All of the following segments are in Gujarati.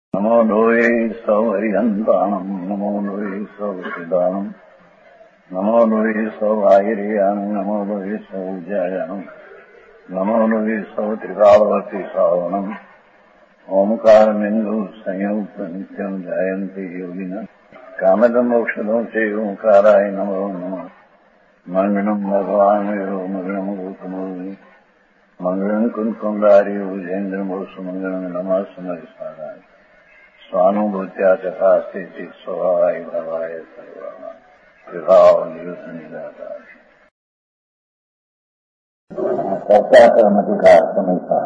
नमो लोये सौहरिहन्ताणम् नमो लोये सौहृदानम् नमो लोये सौभागिर्यानम् नमो लोये सौज्यायानम् नमो लोये सौत्रिकावती सावनम् ओंकारमिन्दु संयुक्त नित्यम् जायन्ति योगिनः कामदम् औषधम् च ओंकाराय नमो नमः मङ्गलम् भगवान् विरो मङ्गलम् गौतमोऽग्नि मङ्गलम् कुन्कुण्डारि भुजेन्द्रमोसु मङ्गलम् नमः समरिसाराय स्वानुभूत्या चकास्ते स्वभावाय भवाय सर्वाणां विभावनियुतनिदाता चर्चा कर्मधिकार समीक्षा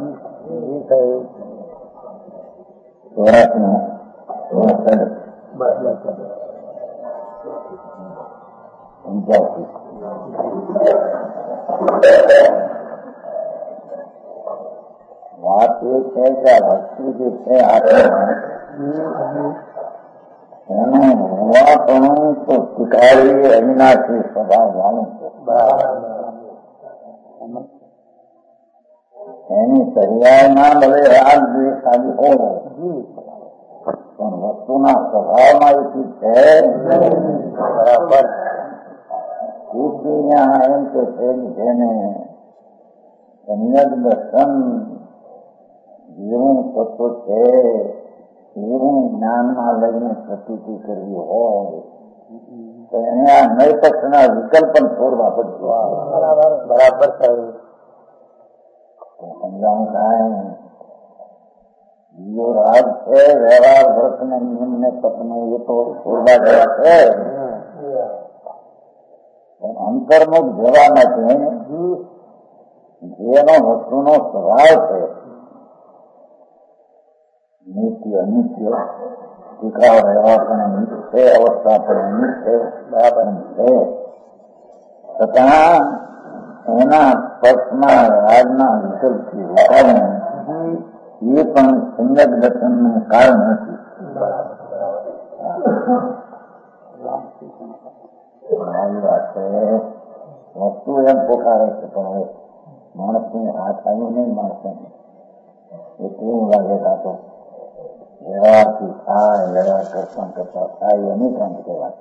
बात एक है क्या भक्ति जो है हुआ तो स्वीकारी अविनाशी स्वभाव वालों को पर्याय ना भले राग द्वेष आदि हो પણ વસ્તુના સ્વભાવમાં એ ચીજ છે બરાબર એમ કે છે જેને સમ્યક દર્શન જેવું તત્વ છે એવું જ્ઞાનમાં લઈને પ્રતીતિ કરવી હોય તો એને આ નૈપક્ષના વિકલ્પન છોડવા પડશે. બરાબર સમજાવું કાંઈ બીજો રાગ છે વ્યવહાર ભરત ને નિયમ ને તત્વને એ તો છોડવા ગયા છે અંતર્મુખ જવા માટે જેનો વસ્તુનો સ્વભાવ છે નિત્ય અનિત્ય ટીકાવ રહેવા પણ નિત્ય છે અવસ્થા પણ નિત્ય બરાબર છે છતાં એના સ્પર્શમાં રાજના વિકલ્પથી રોકાવું એ પણ સુંદર દર્શનનું કારણ નથી. મારી વાત છે વસ્તુ એમ પોકારે છે પણ હવે માણસને હાથ આવ્યું નહીં માણસને એ કેવું લાગે તો વ્યવહારથી થાય વ્યવહાર કરતા કરતા થાય એની કામ કહેવાય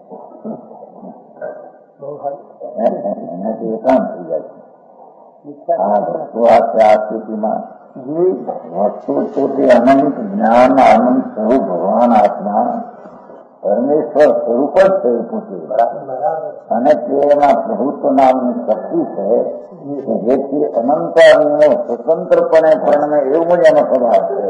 એનાથી એકાંત થઈ જાય છે. આ વસ્તુ આ સ્થિતિમાં વસ્તુ તો તે અનંત જ્ઞાન આનંદ સ્વરૂપ ભગવાન આત્મા પરમેશ્વર સ્વરૂપ જ છે પોતે અને તેના પ્રભુત્વ નામની શક્તિ છે કે જેથી અનંતાનો સ્વતંત્રપણે પરિણમે એવું જ એનો સ્વભાવ છે.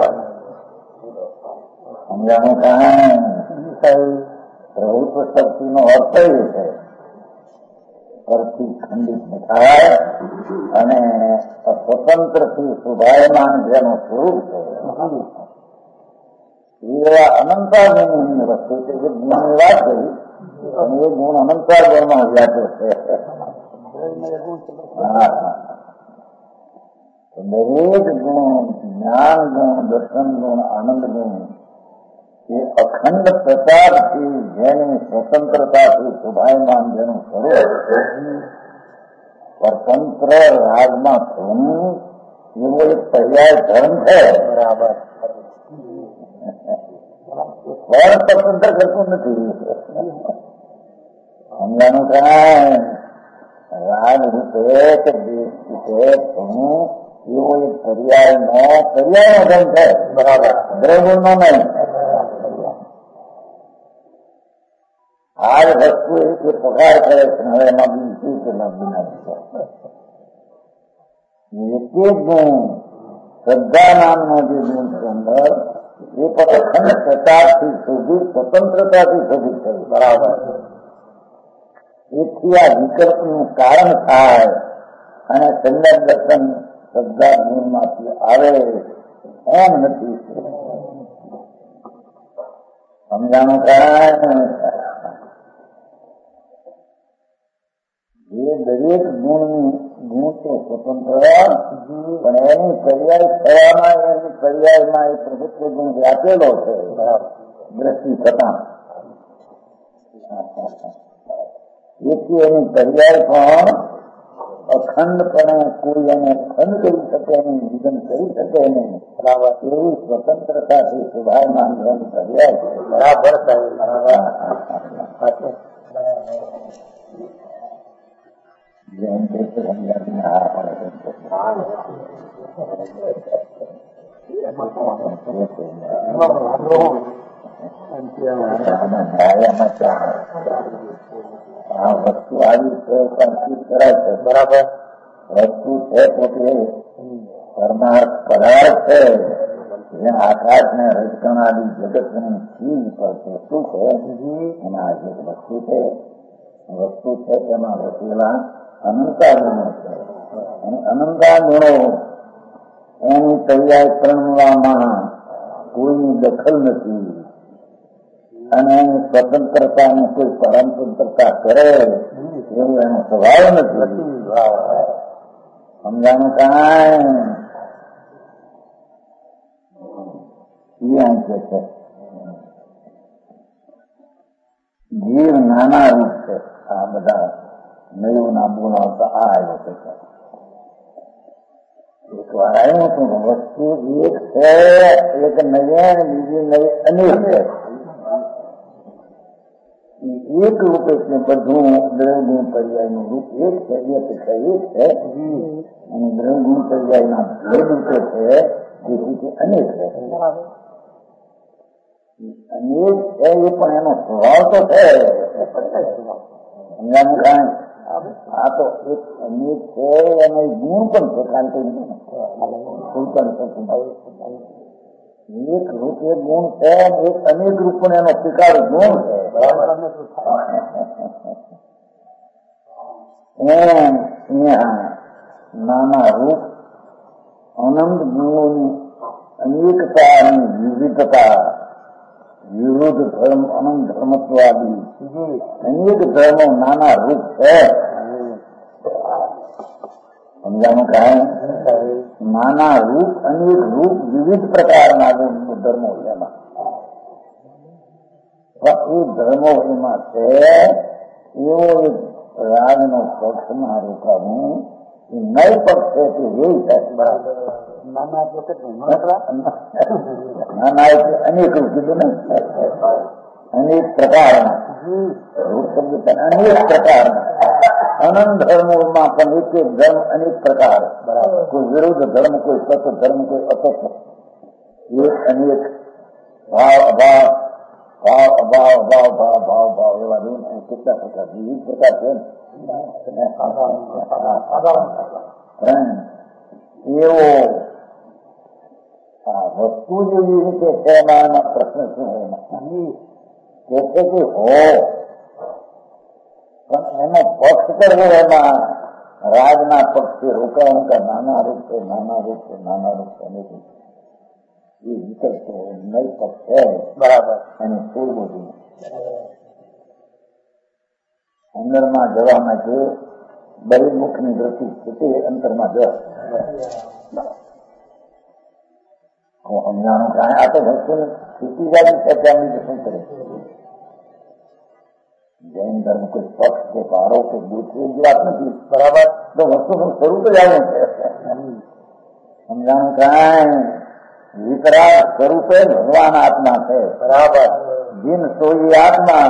સમજાણું કાંઈ પ્રભુત્વ શક્તિનો અર્થ એ છે પરથી ખંડિત ન થાય અને સ્વતંત્રથી શુભાયમાન જેનું સ્વરૂપ છે એવા અનંતાર ગુણની વસ્તુ છે જે ગુણની વાત કરી અને એ ગુણ અનંતાર ગુણમાં વ્યાપ્યો છે. દરેક ગુણ જ્ઞાન ગુણ દર્શન ગુણ આનંદ ગુણ એ અખંડ પ્રતાપથી જેની સ્વતંત્રતાથી શુભાયમાન જેનું સ્વરૂપ સ્વતંત્ર રાજમાં થવું એવો એક પર્યાય ધર્મ છે. બરાબર સ્વયં સ્વતંત્ર કરતું નથી સમજાનું કાંઈ રાગ રૂપે કે દેશ રૂપે થવું એવો એક પર્યાયનો ધર્મ છે. બરાબર દ્રવગુણનો નહીં. આ જ વસ્તુ એ પગાર કરે છે હવે એમાં બીજું કેટલા બનાવી એક એક ગુણ શ્રદ્ધા નામનો જે ગુણ છે અંદર એ પણ અખંડ પ્રતાપથી શોધિત સ્વતંત્રતાથી શોધિત થયું. બરાબર એથી આ વિકલ્પનું કારણ થાય અને સંજ્ઞા દર્શન શ્રદ્ધા ગુણમાંથી આવે એમ નથી. સમજાનું કારણ એ દરેક ગુણ તો સ્વતંત્ર પણ એની પર્યાય થવામાં એની પર્યાયમાં એ પ્રભુત્વ ગુણ વ્યાપેલો છે દ્રષ્ટિ થતા એથી એની પર્યાય પણ અખંડપણે કોઈ એને ખંડ કરી શકે નહીં, નિધન કરી શકે નહીં. બરાબર. એવી સ્વતંત્રતાથી સુભાયમાન ધર્મ કર્યા છે. બરાબર. જેમ કે સમજાવીને હા પડે આ વસ્તુ આવી છે પણ કરાય છે. બરાબર. વસ્તુ છે પોતે પરમાર્થ પદાર્થ છે. જે આકાશ ને રજકણાદી જગતની ચીજ પર છે. શું છે એના જે વસ્તુ છે, વસ્તુ છે તેમાં વસેલા અનંતા ગુણો છે. અને અનંતા ગુણો એની તૈયારી પ્રણવામાં કોઈની દખલ નથી. અને એની સ્વતંત્રતાને કોઈ પરમતંત્રતા કરે એવું એનો સ્વભાવ નથી. સમજાનું કાંઈ અંશે છે. જીવ નાના રૂપ છે. આ બધા નયુના બોલાવતા આ આવ્યો છે. એક વાર આવ્યું હતું વસ્તુ એક છે, એક નયન, બીજી નય અનેક છે. એક રૂપે છે બધું દ્રવગુણ પર્યાયનું રૂપ એક છે, બે પેક્ષા એક છે. અને દ્રવગુણ પર્યાયના ભેદ રૂપે છે, જેથી અનેક છે. અનેક છે એ પણ એનો સ્વભાવ તો છે. સમજાનું કાંઈ આ તો એક અનેક છે એનો ગુણ પણ છે. કારણ કે એક રૂપ એક ગુણ છે, એક અનેક રૂપ પણ એનો સ્વીકાર ગુણ છે. નાના રૂપ અનંત ગુણોની અનેકતા અને વિવિધતા, વિરોધ ધર્મ, અનંત ધર્મત્વાદી અનેક ધર્મો નાના રૂપ છે. સમજાનું કાંઈ નાના રૂપ, અનેક રૂપ, વિવિધ પ્રકારના ધર્મો એમાં. એ ધર્મો એમાં છે એવો એક રાજનો પક્ષમાં રોકાવું એ નય પક્ષ છે તે એવું છે. બરાબર. નાના એટલે અનેક રૂપ કીધું ને, અનેક પ્રકારના રૂપ શબ્દ અનેક પ્રકારના અનંત ધર્મોમાં પણ એક એક ધર્મ અનેક પ્રકાર. બરાબર. કોઈ વિરુદ્ધ ધર્મ, કોઈ સત ધર્મ, કોઈ અસત, એક અનેક ભાવ અભાવ, ભાવ અભાવ, ભાવ ભાવ ભાવ ભાવ એવા કેટલા પ્રકાર, વિવિધ પ્રકાર છે. એવો આ વસ્તુ જેવી રીતે છે એમાં પ્રશ્ન શું કે છે કે હો પણ એનો પક્ષ કરવો એમાં રાજના પક્ષે રોકાવાનું કે નાના રૂપ છે, નાના રૂપ છે, નાના રૂપ છે, એ વિકલ્પ છે, નય પક્ષ છે. બરાબર. એને છોડવું જોઈએ. અંદરમાં જવા માટે બહિર્મુખની વૃત્તિ છે અંતરમાં જવા. સમજાણું કાંઈ આ તો વસ્તુને છૂટી જાય છે ત્યાં બીજું શું કરે. જૈન ધર્મ કોઈ પક્ષ કે પારો કે દૂસરી એવી વાત નથી. બરાબર. તો વસ્તુનું સ્વરૂપ જ આવું છે. સમજાણું કાંઈ વિતરાગ સ્વરૂપે ભગવાન આત્મા છે. બરાબર. જીન સોઈ આત્મા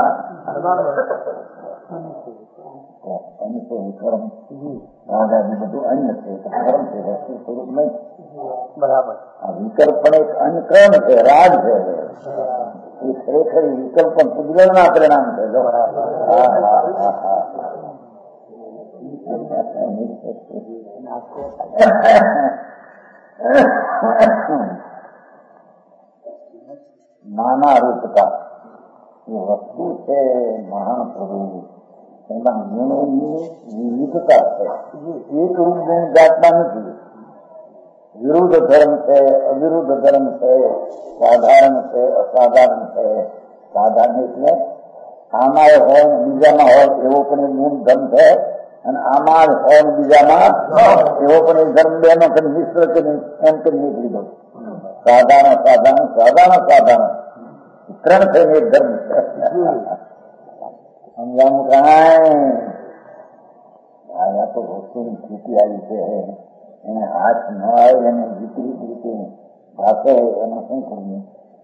કર્મ રાજાજી બધું અન્ય છે. કર્મ છે, વસ્તુ સ્વરૂપ નહીં. બરાબર. આ વિકલ્પ પણ એક અન્યક્રમ છે, રાજ છે. એ ખરેખર વિકલ્પ પણ પુજલના પરિણામ છે. નાના રૂપતા એ વસ્તુ છે મહાપ્રભુ. એમાં ગુણોની વિવિધતા છે. એક રૂપ ગુણ જાતમાં નથી. વિરુદ્ધ ધર્મ છે, અવિરુદ્ધ ધર્મ છે, સાધારણ છે, અસાધારણ છે. સાધારણ એટલે આમાં હોય બીજામાં હોય એવો પણ એક ગુણ ધર્મ છે, અને આમાં હોય બીજામાં એવો પણ એક ધર્મ બેનો કઈ મિશ્ર કે એમ કરી નીકળી દો. સાધારણ સાધારણ સાધારણ સાધારણ ત્રણ થઈને એક ધર્મ છે. સમજાવું કાંઈ આ તો વસ્તુની સ્થિતિ આવી છે, એને હાથ ન આવે એને વિપરીત રીતે ભાષે એને શું કરવું?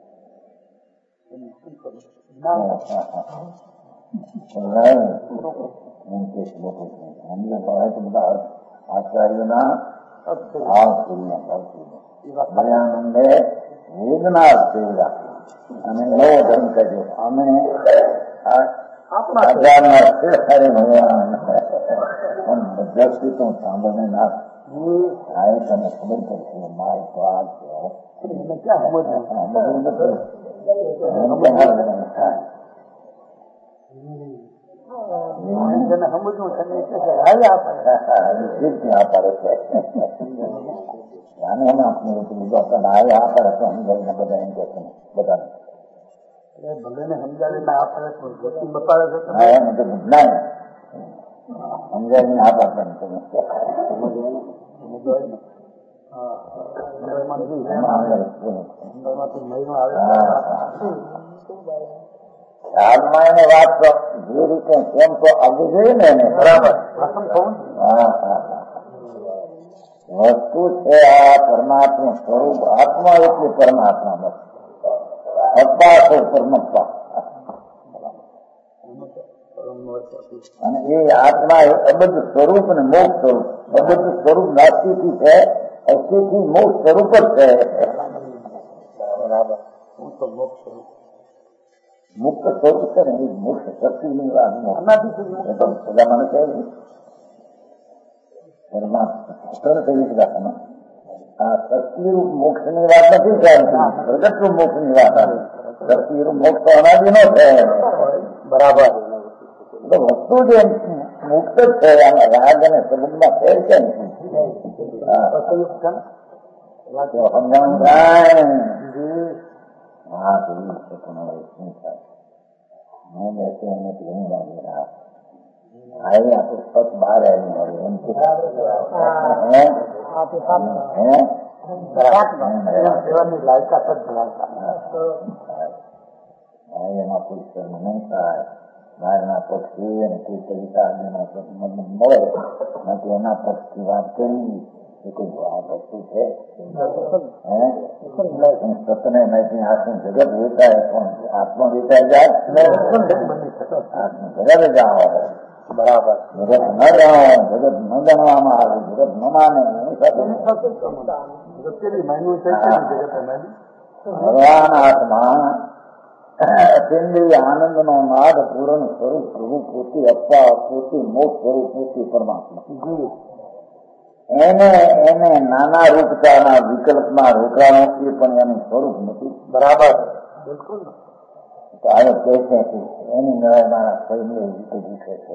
બધા આચાર્યના ભાવ દયાનંદે વેદના સેવા અને નવો ધર્મ કર્યો. અમે આપણા ભગવાન જગતી સાંભળને ના થાય તને ખબર પડશે. મારો તો આ ભલે સમજાવીને આપે બતાવે છે સમજાવીને આપે હાલમાં એને વાત તો જે રીતે કેમ તો આવવું જોઈએ ને એને બરાબર. વસ્તુ છે આ પરમાત્મા સ્વરૂપ. આત્મા એટલે પરમાત્મા નથી. અબ્બા છે પરમાત્મા. અને એ આત્મા એ અબદ્ધ સ્વરૂપ અને મોક્ષ સ્વરૂપ. અબદ્ધ સ્વરૂપ નાસ્તિકી છે, અસ્થિથી મોક્ષ સ્વરૂપ જ છે. બરાબર. મુક્ત સ્વરૂપ છે ને એ મુક્ત શક્તિની વાત બધા મને કહે પરમાત્મા આ શક્તિરૂપ મોક્ષ ની વાત નથી ચાલતી, પ્રગટરૂપ મોક્ષ ની વાત આવે. શક્તિરૂપ મોક્ષ તો અનાદિ નો છે. બરાબર. વસ્તુ જે મુક્ત જ છે આમાં રાગ અને સંબંધમાં ફેર છે ને. સમજાવું થાય. હા જોયું છે પણ હવે શું થાય? હું બેસે એને ઘણી લાગી રહ્યા આવે આ તો સત બહાર આવી મળે એમ કે એમાં કોઈ શર્મ નહીં થાય. બહારના પક્ષી અને કોઈ કવિતા મળે નથી એના પક્ષથી વાત કરી એ કોઈ આ વસ્તુ છે. સતને નથી આત્મ જગત વેચાય પણ આત્મા વેચાઈ જાય જગત જાઓ. બરાબર. જગત ન જાઓ, જગત ન ગણવામાં આવે, જગત ન માને ભગવાન આત્મા અતિન્દ્રિય આનંદ નો નાદ પૂરણ સ્વરૂપ પ્રભુ પોતે અપ્પા પોતે મોક્ષ સ્વરૂપ પોતે પરમાત્મા. એને નાના રૂપતાના વિકલ્પમાં રોકવાનો એ પણ એનું સ્વરૂપ નથી. બરાબર. બિલકુલ. તો આ કહે છે એની નવાય મારા શરીરને રીતે દીખે છે.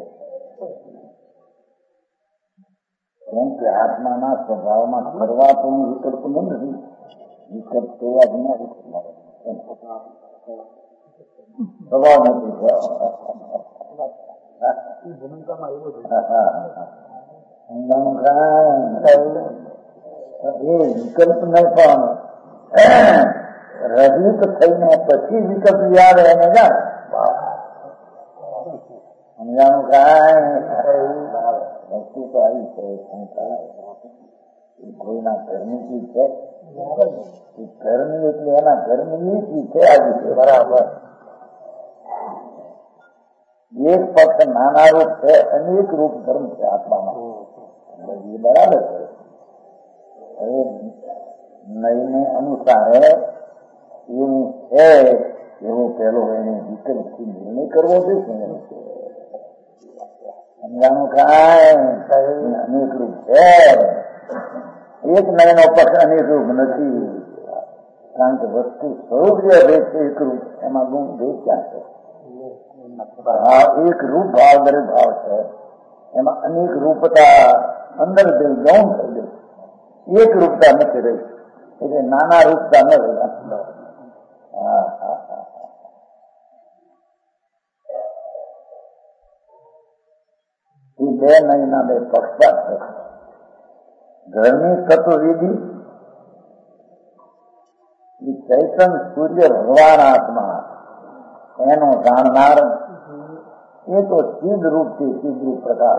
કેમ કે આત્માના સ્વભાવમાં કરવા તો વિકલ્પ નથી. વિકલ્પ કયા વિના સ્વભાવ નથી. ભૂમિકામાં એવું છે એ વિકલ્પ નહીં પણ રહિત થઈને પછી વિકલ્પ યાદ એને જાય સમજાનું કાંઈ વસ્તુ તો આવી છે. કોઈના ઘરની ચીજ છે, ઘરની એટલે એના ઘરની ચીજ છે આવી છે. બરાબર. એક ફક્ત નાના રૂપ છે, અનેક રૂપ ધર્મ છે આત્મામાં. એ બરાબર છે. હવે નઈને અનુસારે એવું છે એવો પેલો એને વિકલ્પથી નિર્ણય કરવો જોઈએ. સમજાનું કાંઈ અનેક રૂપ છે. એક નયનો પક્ષ અનેક રૂપ નથી. કારણ કે વસ્તુ સ્વરૂપ જે ભેદ છે એક રૂપ, એમાં ગુણ ભેદ ક્યાં છે? હા, એક રૂપ ભાવ દરેક ભાવ છે. એમાં અનેક રૂપતા અંદર જઈ ગૌણ થઈ ગઈ. એક રૂપતા નથી રહી એટલે નાના રૂપતા ન રહી. એ બે નયના બે પક્ષપાત છે. ઘરની તત્વવિધિ એ ચૈતન સૂર્ય ભગવાન આત્મા એનો જાણનાર એ તો સિદ્ધ રૂપથી સિદ્ધ રૂપ પ્રકાર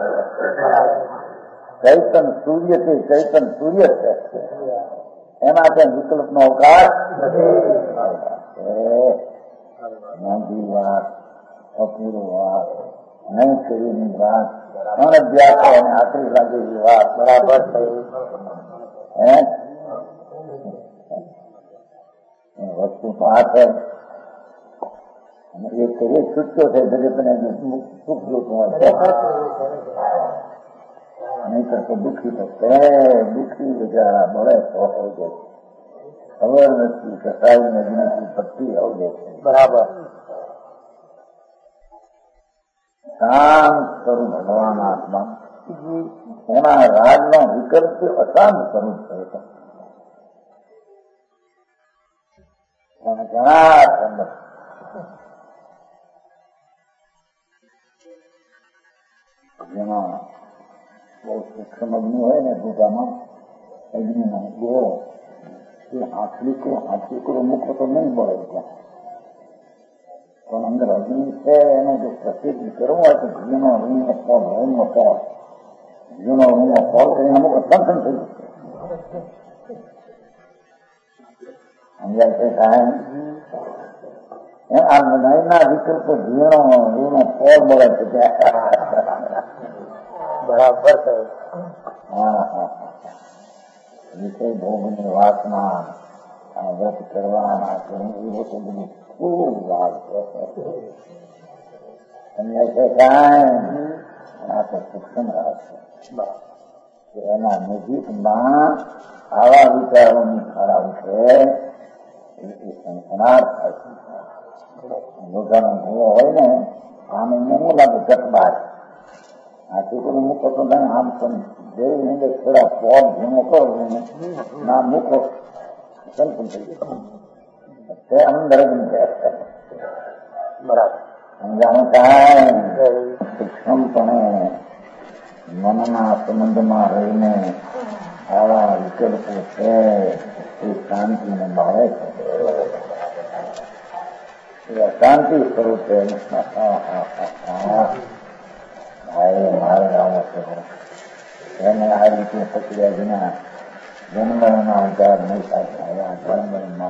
ચૈતન સૂર્ય થી ચૈતન સૂર્ય છે. એના ત્યાં વિકલ્પનો અવકાશ નથી. વાત અપૂરો વાત નહીં કરીની વાત અનભ્યાસ અને આખરી લાગેલી વાત બરાબર થઈ. વસ્તુ તો આ છે. એ કરીએ છૂટતો છે જગતને સુખ જોતું હોય નહીતર તો દુઃખી થશે. દુઃખી બિચારા બળે તો થઈ જાય. ખબર નથી કે સારી નદીની પટ્ટી આવી જાય છે. બરાબર. શાંત સ્વરૂપ ભગવાન આત્મા એના રાજનો વિકલ્પ અશાંત સ્વરૂપ થયો છે. ઘણા ઠંડક જેમાં બહુ સૂક્ષ્મ અગ્નિ હોય ને દૂધામાં અગ્નિનો ગોળો એ હાથીકરો મૂકો તો નહીં મળે ત્યાં. પણ અંદર અગ્નિ છે એને જો પ્રસિદ્ધ કરવું હોય તો ઘીનો રૂનો ફળ રૂનો ફળ ઘીનો રૂનો ફળ કરીને અમુક દર્શન થઈ જશે. સમજાય છે સાહેબ? આ નયના વિકલ્પ ઘીનો રૂનો ફળ મળે છે. બરાબર છે. વિષય ભોગની વાતમાં આ વ્રત કરવાના કરવું એ બધું બધું ખૂબ લાભ છે. સમજાય છે કાંઈ? આ તો સૂક્ષ્મ રાત છે. એના નજીકમાં આવા વિચારોની ખરા છે એ સંસ્કાર થાય છે. લોકોનો ઘોડો હોય ને આમ એમને શું લાગે જટબાર આ છોકરો મૂકો તો નહીં આમ પણ જેવી અંદર થોડા પોટ ભીનો કરો ના મૂકો સંપૂર્ણ થઈ તે અંદર જ જાય. બરાબર. સમજાણું કાંઈ સૂક્ષ્મપણે મનના સંબંધમાં રહીને આવા વિકલ્પો છે એ શાંતિને મળે છે. શાંતિ સ્વરૂપે મારે આવો છે એને આ રીતે પકડ્યા વિના જન્મના ઉદ્ધાર નહીં થાય. જન્મમાં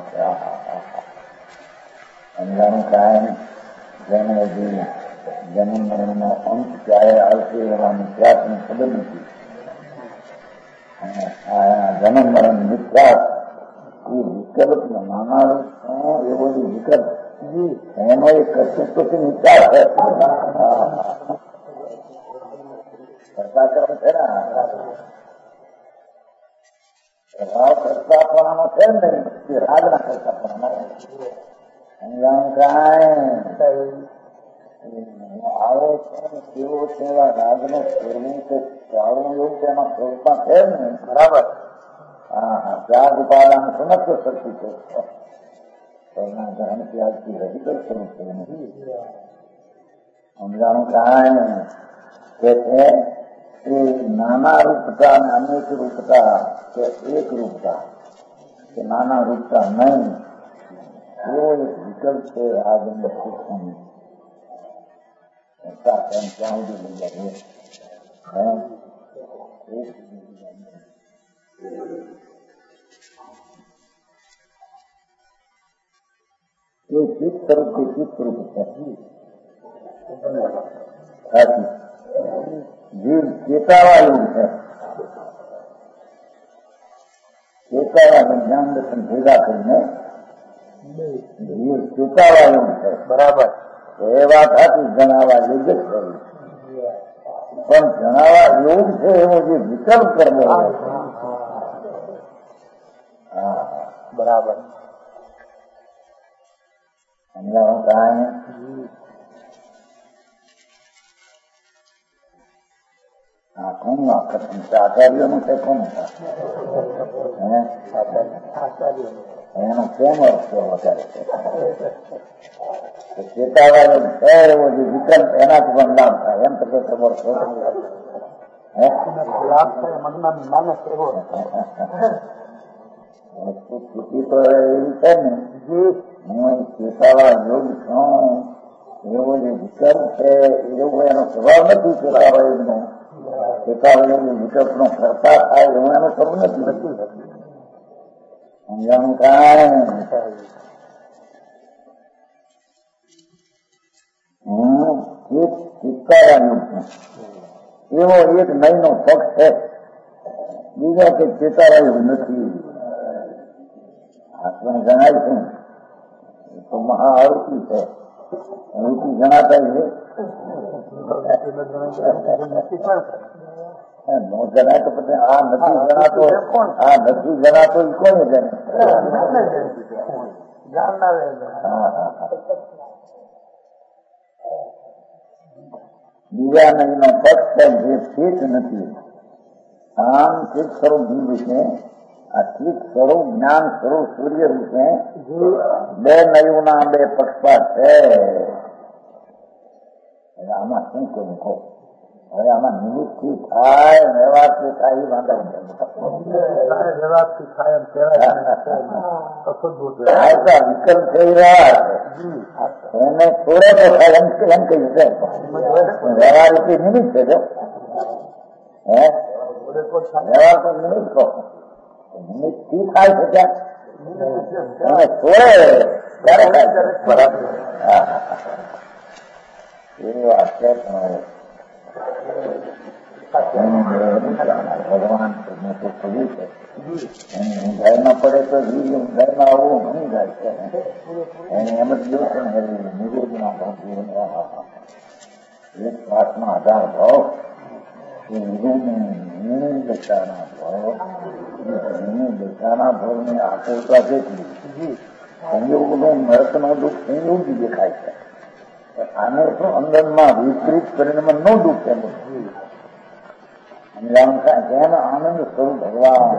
સમજાણું કાંઈ જેને હજી જન્મ મરણનો અંત ક્યારે આવશે એવાની ત્યાગની ખબર નથી. અને આ જન્મ મરણ નિત્યાગ એ વિકલ્પ નાના એવો જે વિકલ્પ એનો એક કશું નિચાર છે. કરતા કર્મ છે ને પ્રભાવ કરતાપણાનો છે ને એ રાજના કરતાપણાનો સમજાણું કાંઈ આવો છે કેવો છે એવા રાજનો ફેરવું કે ચાલવું એવું છે એમાં સ્વરૂપમાં છે ને. બરાબર. હા ત્યાગ ઉપાદાન સમસ્ત શક્તિ છે. એના ગ્રહણ ત્યાગથી રહિત સ્વરૂપ છે નથી. સમજાણું કાંઈ કે છે એ નાના રૂપતા અને અનેક રૂપતા કે એક રૂપતા કે નાના રૂપતા નહીં એવો એક વિકલ્પ છે આજની સૂક્ષ્મ ત્યાં સુધી લઈ જાય એ ચિત્ત સ્વરૂપથી ચિત્ત સ્વરૂપ છે. સાચી જીવ ચેતાવાયું છે. ચેતાવા જ્ઞાન દર્શન ભેગા કરીને જીવ ચેતાવાયું છે. બરાબર. એ વાત હતી જણાવવા યોગ્ય જ થયું પણ જણાવવા યોગ છે એવો જે વિકલ્પ કરવો બરાબર. સમજાવો કાંઈ આ કોનું આકર્ષણ છે? આચાર્યનું છે કોનું છે? એનો કેમ અર્થ છે વધારે છે? ચેતાવાળો છે એવો જે વિકલ્પ એનાથી પણ લાભ થાય એમ તો ખબર છે. લાભ થાય મનમાં માનસ એવો સ્થિતિ તો એવી છે ને હું ચેતાવા યોગ છું એવો જે વિકલ્પ છે એવો એનો સ્વભાવ નથી ચેતાવયનો. ચેતાવય વિકલ્પનો કરતા થાય એવું એનો સ્વભાવ નથી. સમજાણું કાંઈ એક ચિત્તારાનું એવો એક નયનો પક્ષ છે, બીજા કે ચેતારાયું નથી. આત્મા જણાય છે એ તો મહાઆરતી છે. રૂપી જણાતા છે નો જણાય તો પછી આ નથી જણાતો, આ નથી જણાતો એ કોને જાણે? બીજા નયનો પક્ષ છે જે ચિત્ત નથી. આમ ચિત્ત સ્વરૂપ જીવ છે. આ ચિત્ત સ્વરૂપ જ્ઞાન સ્વરૂપ સૂર્ય રૂપે બે નયુના બે પક્ષપાત છે. આમાં શું કહ્યું કહો? હવે આમાં નિવૃત્તિ થાય વ્યવહારથી થાય એ વાંધા વ્યવહારથી થાય વિકલ્પ થઈ રહ્યા એને થોડે તો થાય એમ કહ્યું છે. વ્યવહાર એટલી નિમિત્ત છે. જો વ્યવહાર તો નિમિત્ત કહો, નિમિત્ત થી થાય છે ત્યાં થોડે બરાબર એવી વાત છે. ભગવાન તો ખુલ્યું છે. એની ઊંધાઈમાં પડે તો ઊંધાઈમાં આવું ઘણી જાય છે. એને એમ જ જો છે ને નિરોધમાં એક શ્વાસમાં આધાર ભાવ એ નિરોધ દશાના ભાવ દશાના ભાવની આકુરતા કેટલી સંયોગનું નરકનો દુઃખ સંયોગી દેખાય છે. આને તો અંદરમાં વિપરીત પરિણામ ન દુઃખ એમ જેમ આનંદ સ્વરૂપ ભગવાન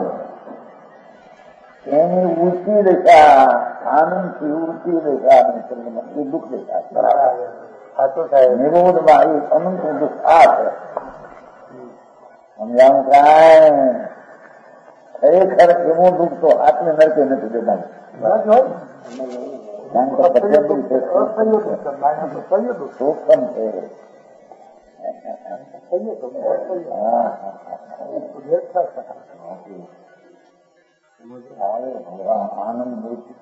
એની ઊંચી દશા આનંદથી ઊંચી દશા એ દુઃખ દશા સાચો થાય. નિરોધમાં એ અનંત દુઃખ આ છે. સમજાવું કાંઈ ખરેખર એવો દુઃખ તો આત્મે નરકે નથી દેતા. સૂક્ષ્મ છે. આનંદ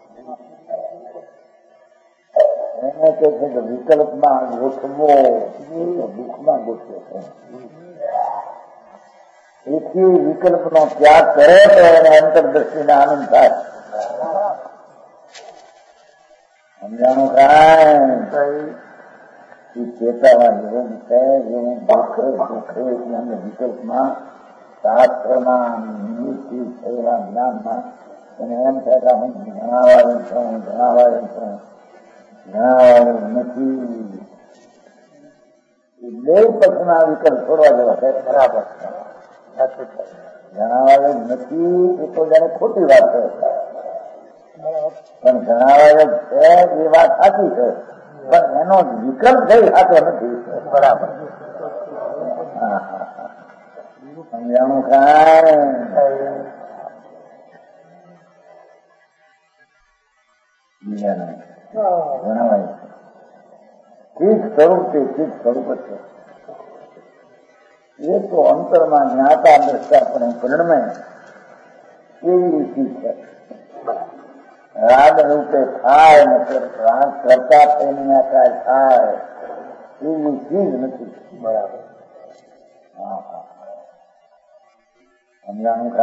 એને કે છે કે વિકલ્પમાં ગોઠવો દુઃખમાં ગોઠવે છે. એથી વિકલ્પનો ત્યાગ કરે તો એને અંતરદ્રષ્ટિને આનંદ થાય. સમજાણું કાંઈ ચેતાવા યોગ છે. એવું દુઃખે એટલે વિકલ્પમાં શાસ્ત્રમાં નિવૃત્તિ થયેલા જ્ઞાનમાં એને એમ થાય કે હું જણાવાયું છું નથી. બે પક્ષના વિકલ્પ છોડવા જેવા છે. બરાબર જણાવાયું નથી એ તો જાણે ખોટી વાત છે, પણ જણાવાયું છે એ વાત સાચી છે, પણ એનો વિકલ્પ થઈ સાચો નથી. બરાબર સમજાણું કાંઈ બીજાને જણાવાય ચીજ સ્વરૂપ છે. ચીજ સ્વરૂપ છે એ તો અંતરમાં જ્ઞાતા દ્રષ્ટા પરિણમે એવી ચીજ છે. રાગ રૂપે થાય ને રાગ કરતા થઈને આકાર થાય એવી ચીજ નથી. બરાબર સમજાણું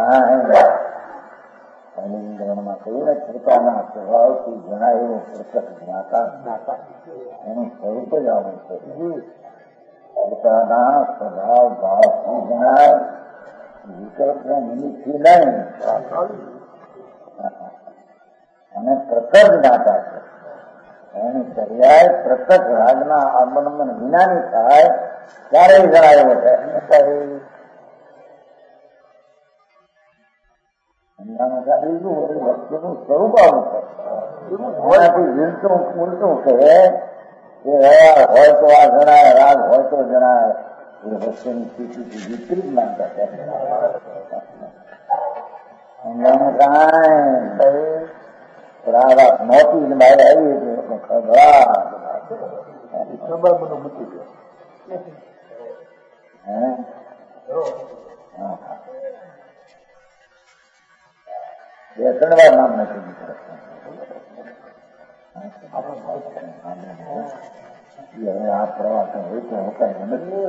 કાંઈમાં કહ્યું ને પોતાના સ્વભાવથી જણાયેલું પ્રત્યક્ષ જ્ઞાતા એનું સ્વરૂપ જ આવું છે. પોતાના સ્વભાવ ભાવથી જણાય વિકલ્પના નિમિત્તથી નહીં. અને પ્રકટ જ્ઞાતા છે. એની પર્યાય પ્રકટ રાગના અવલંબન વિનાની થાય ત્યારે જણાયો છે. વસ્તુનું સ્વરૂપ આવું છે. એનાથી ઉલટું છે કે હોય તો આ જણાય, રાગ હોય તો જણાય. એ વસ્તુની સ્થિતિથી વિપરીત માનતા છે. કાંઈ મોટી બહાર આવી ખબરા ખબર બધું મૂકી ગયો. બે ત્રણ વાર નામ નથી આ પ્રવાસ હોય તો હોતા નથી.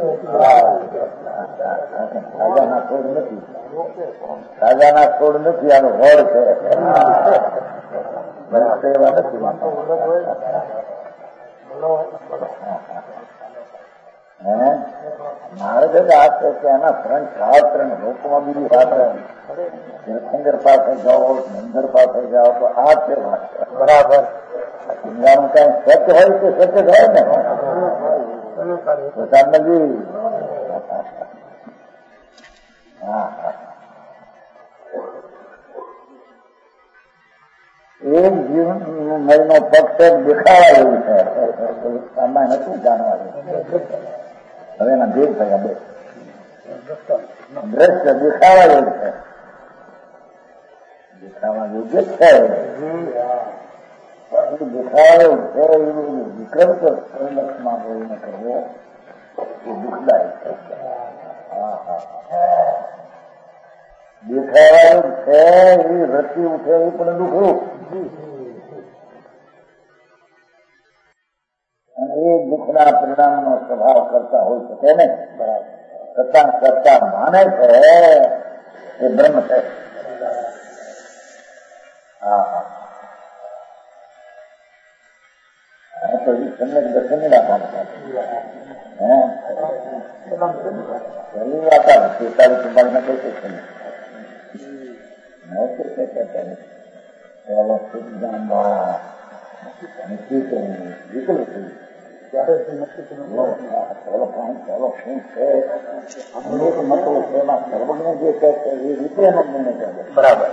રાજાના છોડ નથી, રાજાના છોડ નથી, આનો હોડ છે. એવા નથી મારે બધા આ છે કે એના ત્રણ શાસ્ત્ર લોકોમાં બીજી વાત જયશંકર પાસે જાઓ, મંદર પાસે જાઓ તો આ છે વાત બરાબર. સમજાનું કઈ સત્ય હોય તો સત્ય થાય ને પ્રસાદજી. હા એક જીવન મહિનો પક્ષ દેખાવા એવું છે. આમાં નથી જાણવાનું. હવે એના ભેદ થયા બે દ્રશ્ય દેખાવા એવું છે. દેખાવા યોગ્ય છે. દેખાવા એવું છે એવું વિક્રમ તો પરિલક્ષમાં જોઈને કરવો એ દુઃખદાયક છે. દેખાવા એવું છે એવી વૃત્તિ ઉઠે એ પણ દુઃખરૂપ. અને એ દુઃખના પરિણામનો સ્વભાવ કરતા હોઈ શકે ને. કરતા કરતા માને છે એ બ્રહ્મ છે. તો તમને દર્શન નહીં રાખવાનું. પહેલી વાત આવે 43-44 કઈ શકશે વિકલ્પ ચાલો શું છે અનેક મતો છે એમાં સર્વજ્ઞ જે કહે છે એ રીતે એનો નિર્ણય કરે બરાબર.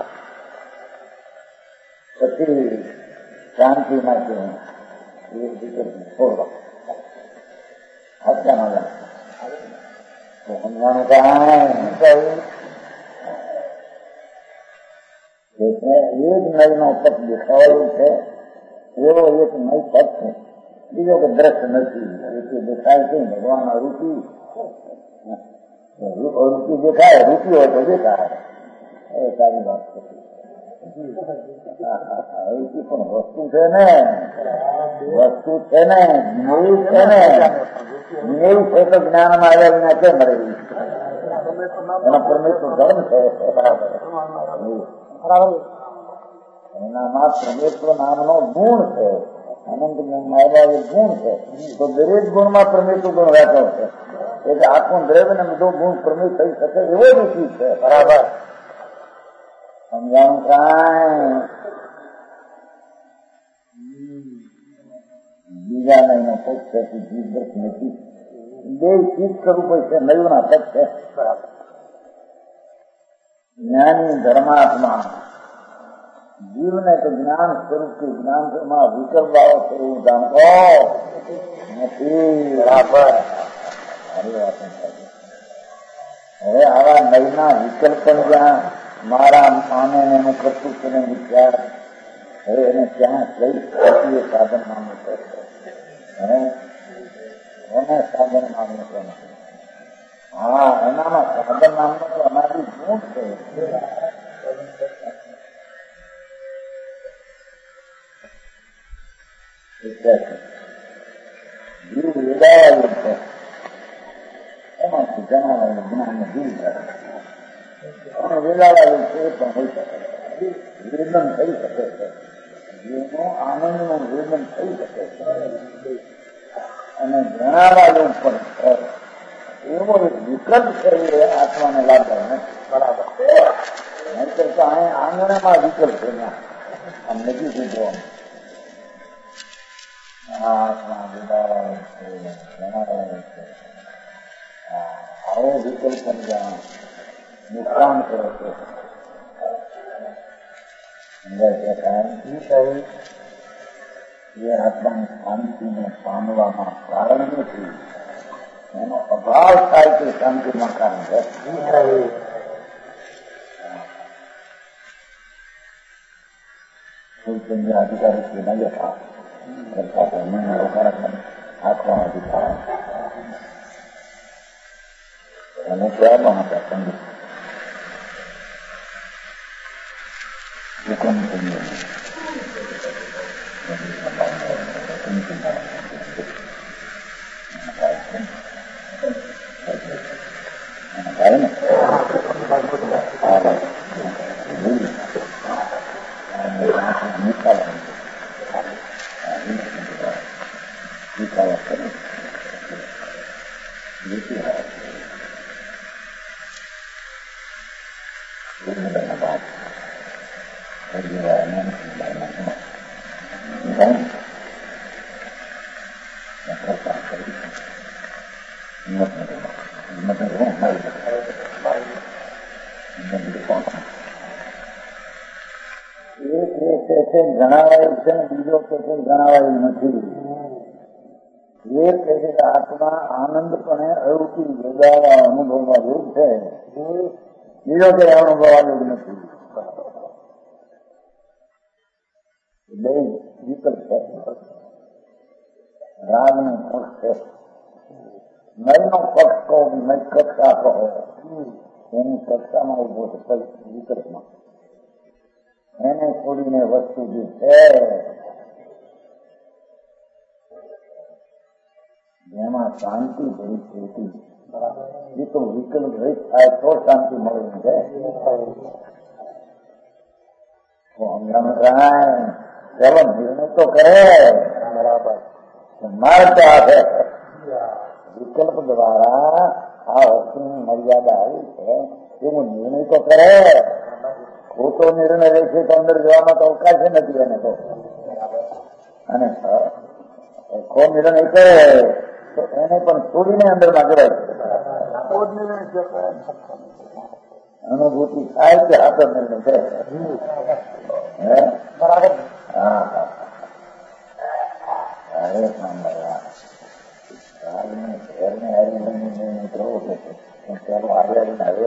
પછી શાંતિ માટે એ વિકલ્પ છોડવા હત્યામાં તો સમજાનું કાંઈ એક નયનો પદ દેખાવાયું છે એવો એક નય પદ છે. બીજો કે દ્રશ્ય નથી એ દેખાય છે ભગવાન રૂપી રૂપી દેખાય રૂપી હોય તો દેખાય એ સારી વાત છે. રૂપી પણ વસ્તુ છે ને, વસ્તુ છે ને, જ્ઞેય છે ને. જ્ઞેય છે તો જ્ઞાનમાં આવ્યા વિના કેમ રહેવી? એના પરમેશ્વર ધર્મ છે બરાબર. એનામાં પરમેશ્વર નામનો ગુણ છે. અનંત માયા એ ગુણ છે. તો દરેક ગુણમાં પરમેશ્વર ગુણ રહેતો છે. એટલે આખું દ્રવ્ય ને બધો ગુણ પરમેશ થઈ શકે એવો ઋષિ છે બરાબર. સમજાણું કાંઈ બીજા નયનો પક્ષ છે જીવ દર્શ નથી. બે ચીજ સ્વરૂપ છે નયુના પક્ષ છે બરાબર. જ્ઞાની ધર્માત્મા જીવને તો જ્ઞાન સ્વરૂપથી જ્ઞાનમાં વિકલ્પાઓ છે એવું જાણતો નથી બરાબર. હવે આવા નયના વિકલ્પ જ્યાં મારા માને એનું કર્તૃત્વને વિચાર હવે એને ક્યાં કઈ એ સાધન નામનું છે. એને સાધન નામનું છે. હા એનામાં સાધન નામનો તો અનાદિ ગુણ છે. જીવ વેદાયેલું છે એમાંથી જણાવેલું જ્ઞાન જીવ કરે અને વેદાયેલું છે એ પણ હોઈ શકે. વેદન થઈ શકે છે. જીવનો આનંદનું વેદન થઈ શકે છે અને જણાવેલું પણ છે. એવો એક વિકલ્પ છે એ આત્માને લાભદાય નથી બરાબર. નહીતર તો આંગણામાં વિકલ્પ છે આમ નથી શીખવાનું. આત્મા વિદાય છે જણાવે છે. આવો વિકલ્પ જ્યાં નુકસાન કરે છે એ આત્માની શાંતિને પામવામાં કારણ નથી. એનો અભાવ થાય તે શાંતિમાં કારણ છે. અધિકારી નજર કરતા આંખોમાંથી થાય અને ત્યારમાં હતા પંડિત હુકમ થઈએ થાય ને જણાવાયું છે ને બીજો કે જણાવાયું નથી. એ કહે છે કે આત્મા આનંદપણે અવૃત્તિ યોગાવા અનુભવવા યોગ છે, બીજો કે અનુભવવા યોગ નથી. બે વિકલ્પ છે. રાગ નો પક્ષ છે, નય નો પક્ષ કહો નય કક્ષા કહો એની કક્ષામાં ઉભો છે વિકલ્પમાં. એને છોડીને વસ્તુ જે છે જેમાં શાંતિ ભરી છે એ તો વિકલ્પ રહિત થાય તો શાંતિ મળે છે. ચલો નિર્ણય તો કરે બરાબર માર્ગ આપે. વિકલ્પ દ્વારા આ વસ્તુની મર્યાદા આવી છે એનો નિર્ણય તો કરે. ખોટો નિર્ણય રહેશે તો અંદર જવામાં તો અવકાશ નથી એને તો. અને ખો નિર્ણય કરે તો એને પણ છોડીને અંદરમાં જવાય. અનુભૂતિ થાય કે હાથો નિર્ણય છે બરાબર. હા એક નંબર ઘરને હારી નિર્ણય કરવો છે ચાલો હારી આવે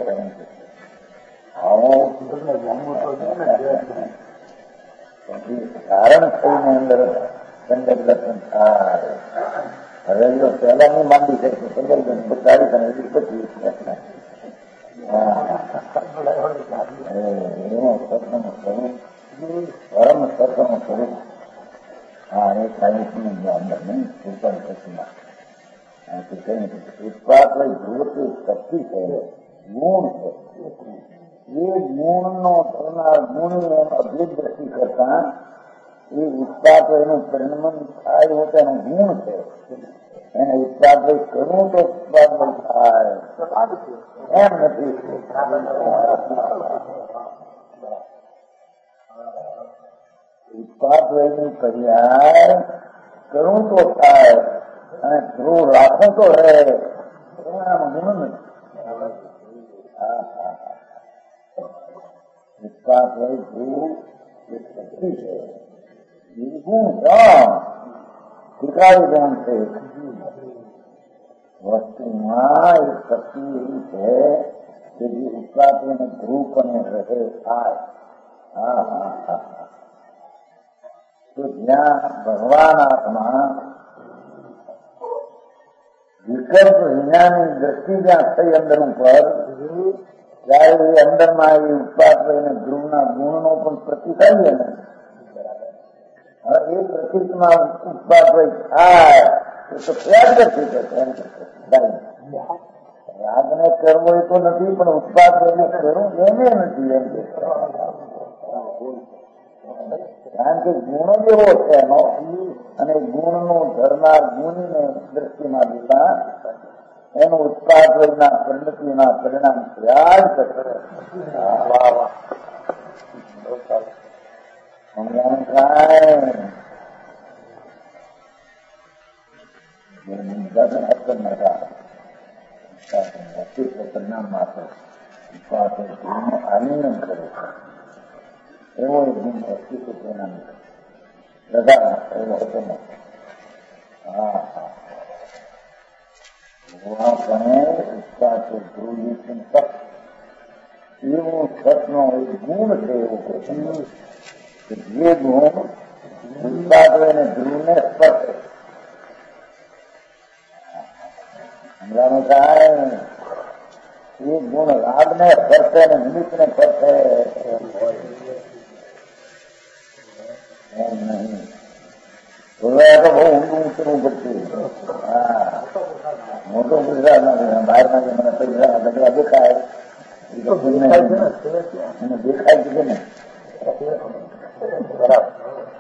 ધારણ થઈને અંદર સંદર્ભ દર્શન થાય. હવે જો પહેલાની માંડી છે સંદર્ભ 40 અને 25 એનો સત્સંગ સ્વરૂપ પરમ સત્સંગ સ્વરૂપ. હા એ 40ની અંદર નહીં ઉપર કચ્છમાં ઉત્પાદ ધ્રુવતી શક્તિ છે, ગુણ છે. એ ગુણનો થનાર ગુણ અભેદ દ્રષ્ટિ કરતા એ ઉત્પાદ એનું પરિણમન થાય હોય તેનો ગુણ છે. એને ઉત્પાદ કરવું તો ઉત્પાદ થાય એમ નથી. ઉત્પાદ એની પર્યાય કરવું તો થાય અને ધ્રુવ રાખવું તો રહે એનાનો ગુણ નથી. ઉત્પાદ હોય ધ્રુવ એ શક્તિ છે, ગુણ સ્વીકારી ગુણ છે. વસ્તુમાં એક શક્તિ એવી છે કે જે ઉત્પાદ અને ધ્રુવ પણ રહે થાય. તો જ્યાં ભગવાન આત્મા વિકલ્પ વિજ્ઞાનની દ્રષ્ટિ જ્યાં થઈ અંદર ઉપર ત્યારે એ અંદરમાં એ ઉત્પાદ અને ધ્રુવના ગુણનો પણ પ્રતીક આવીએ ને હવે એ પ્રતીકમાં ઉત્પાદ થાય તો પ્રયાસ કરશે રાગને કરવો એ તો નથી પણ ઉત્પાદ કરવું એને નથી એમ. કારણ કે ગુણો જેવો છે એનો અને ગુણનું ધરનાર ગુણીને દ્રષ્ટિમાં લીધા એનું ઉત્પાદ પરિણતિના પરિણામ ત્યાગ કરશે. સમજાણ થાય પરિણામ માત્ર આલિંગન કરે એવો એક ગુણ અસ્તિત્વ પરિણામ પ્રધાન એવો હતો ને. ઉત્પાદ ધ્રુવયુક્ત સત એવો સતનો એક ગુણ છે એવું કે જે ગુણ ઉત્પાદ અને ધ્રુવને સ્પર્શે સમજાનું કાંઈ એ ગુણ રાગને ફરશે ને નિમિત્તને ફરશે એમ નહીં. બોલવા તો બહુ ઊંડું ઉતરવું પડશે. હા, મોટો ગુજરાત નથી. બહારના જે મને પૈસા ગજવા દેખાય એને દેખાય છે ને બરાબર.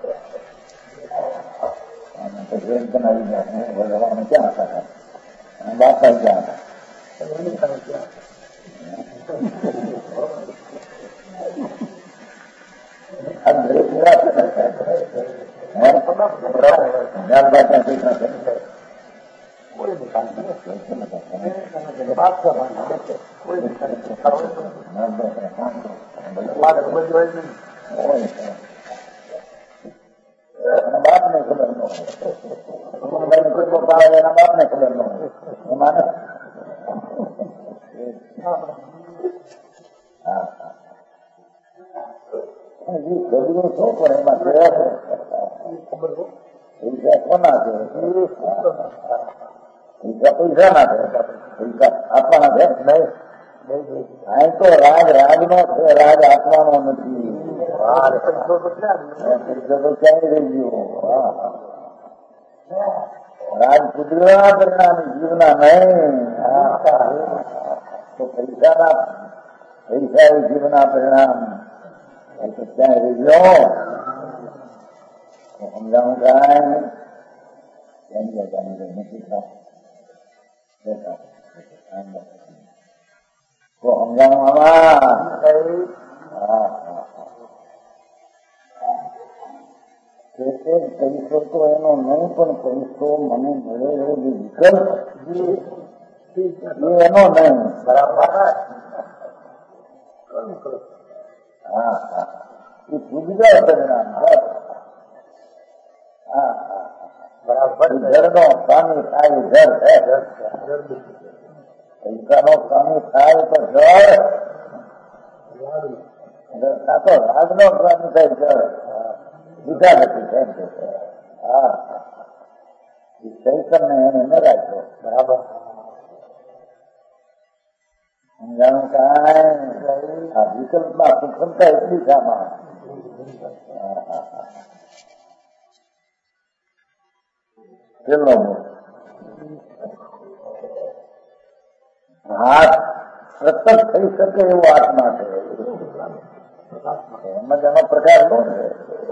પ્રેમ પણ આવી ગયા. ભગવાન ક્યાં હતા? બાપા ક્યાં હતા? આ દરેક નિરાશ બાપ ને ખબર ન હોય, કેટલો પાડે એના બાપ ને ખબર ન હોય. એમાં ગજરો છો પણ એમાં પ્રયાસ પૈસા કોના છે? પૈસા ના છે, પૈસા આપવાના છે નહીં. અહીં તો રાગ રાગનો છે, રાગ આત્માનો નથી. પૈસો તો ક્યાંય રહી ગયો. રાગ કુદરતના પરિણામ જીવના નહીં. તો પૈસા એ જીવના પરિણામ એ તો ક્યાંય રહી ગયો. સમજાવું કાંઈ એમ જવાની નથી. તો સમજાવું આમાં પૈસો તો એનો નહીં, પણ પૈસો મને મળે એવો જે વિકલ્પ એનો નહીં. બરાબર. હા હા, એ પૂજવા પરિણામ. હા હા બરાબર. જળનો સ્વામી થાય જળ. પૈસાનો સ્વામી થાય તો જળ, આ તો રાગનો સ્વામી થાય જળ. બીજા નથી કેમ છે? હા, એ ચૈતન ને એને ન રાખ્યો. બરાબર. સમજાણું કાંઈ આ વિકલ્પમાં સૂક્ષ્મતા એટલી છે આમાં. છેલ્લો હાથ પ્રસન્ન થઈ શકે એવું આત્મા છે. એમાં એનો પ્રકાર શું છે?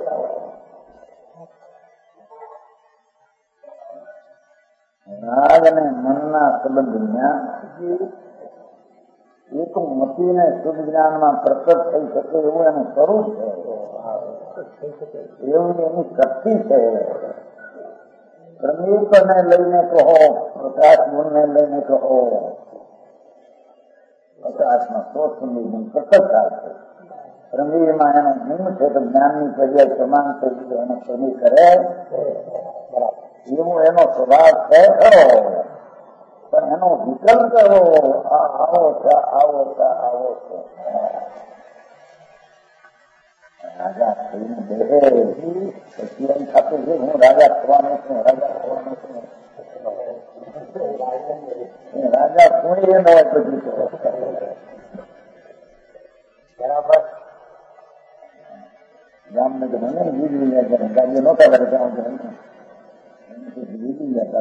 રાગ અને મનના સંબંધમાં એક મતીને શુદ્ધ જ્ઞાનમાં પ્રકટ થઈ શકે એવું એનું સ્વરૂપ છે, એવું એની શક્તિ છે. પ્રમેયને લઈને કહો, પ્રકાશ ગુણને લઈને કહો, પ્રકાશમાં સ્વસંબંધ ગુણ પ્રકટ થાય છે. પ્રમેયમાં એનો ગુણ છે તો જ્ઞાનની પર્યાય સમાન થઈ ગયો, એનો પ્રમેય કરે એવું એનો સ્વભાવ છે ખરો. પણ એનો વિકલ્પ એવો આવો છે, આવો છે, આવો છે. રાજા થઈને બેહે પછી એમ થતું છે હું રાજા થવાનો છું, રાજા થવાનો છું. રાજા કોણી એ ન હોય પછી તો બરાબર. જામનગર મને જીવી ગયા ગાડીઓ નહોતા કરે ત્યાં જીવી ગયા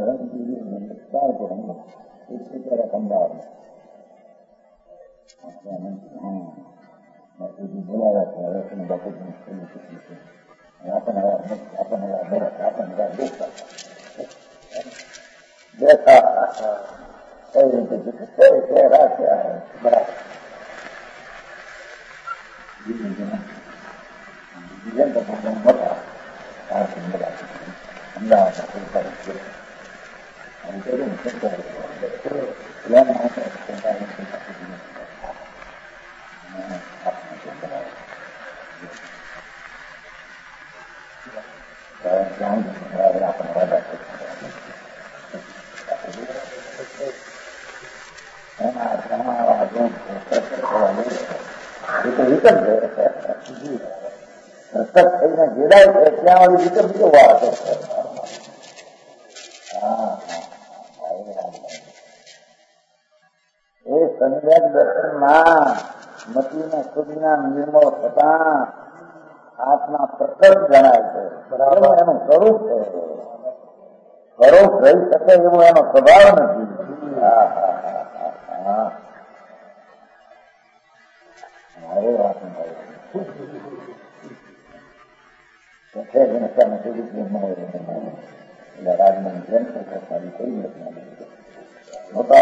અમદાવાદ બોલાવ્યા છે. બાપુ બેઠા કઈ રીતે રાખ્યા. બરાબર. પ્રકટ થઈને જેડાય છે ત્યાં વાળી વિકલ્પ બીજો વાત છે. માં મતીને સુધીના નિર્મળ થતા આત્મા પ્રકટ જણાય છે. બરાબર, એનું સ્વરૂપ છે. સ્વરૂપ રહી શકે એવો એનો સ્વભાવ નથી. મારે વાત રાજમાં જેમ સારી થઈ મોટા